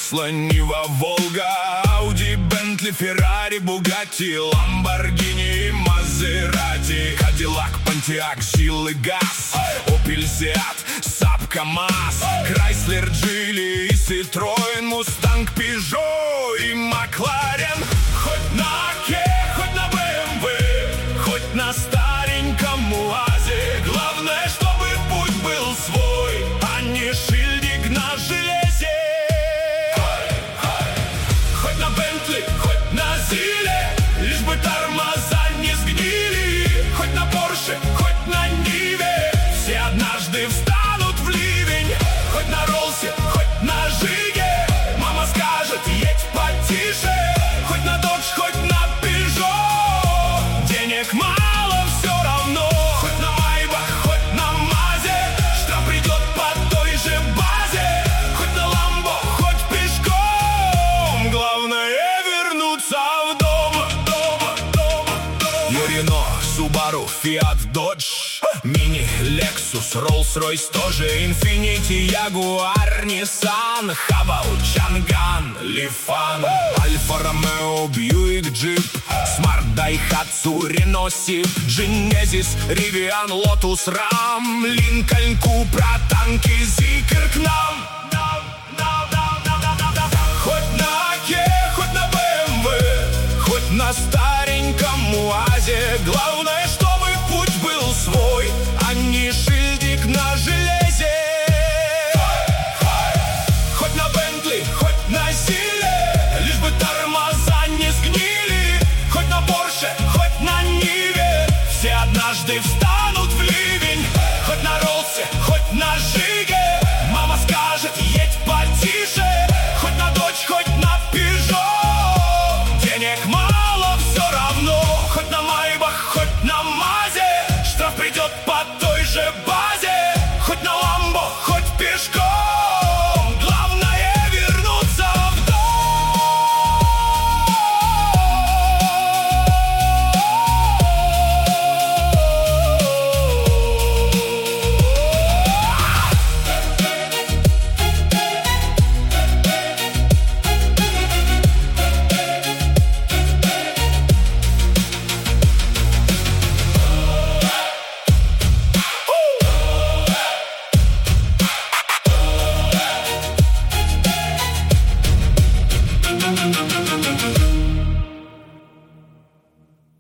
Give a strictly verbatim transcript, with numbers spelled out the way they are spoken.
Тесла, Нива, Волга, Ауди, Бентли, Феррари, Бугатти, Ламборгини, Мазерати, Кадиллак, Понтиак, Жил и Газ, Опель, Сиат, Саб, КамАЗ, Крайслер, Джили и Ситроен, Мустанг, Пежо и Макларен. Хоть на Ке, хоть на бэ эм вэ, хоть на стареньком УАЗе, главное, чтобы путь был свой, а не шильдик на железе. Хоть на Бентли, хоть на Зиле, лишь бы тормоза не сгнили. Хоть на Порше, хоть на Ниве, все однажды встанут в ливень. Хоть на Роллсе, хоть на Жиге, мама скажет, едь потише. Хоть на Додж, хоть на Пежо, денег мало все равно. Хоть на Майбах, хоть на Мазе, штраф придет по той же базе. Хоть на Ламбо, хоть пешком, главное вернуться в дом. Юрино, Субару, Фиат, Додж, Мини, Лексус, Роллс-Ройс тоже, Инфинити, Ягуар, Ниссан, Хавал, Чанган, Лифан, Альфа, Ромео, Бьюик, Джип, Смарт, Дайхатсу, Рено, Сип, Дженезис, Ривиан, Лотус, Рам, Линкольн, Купра, танки, Зикр к нам. Хоть на Ке, хоть на бэ эм вэ, хоть на стареньком УАЗе, главное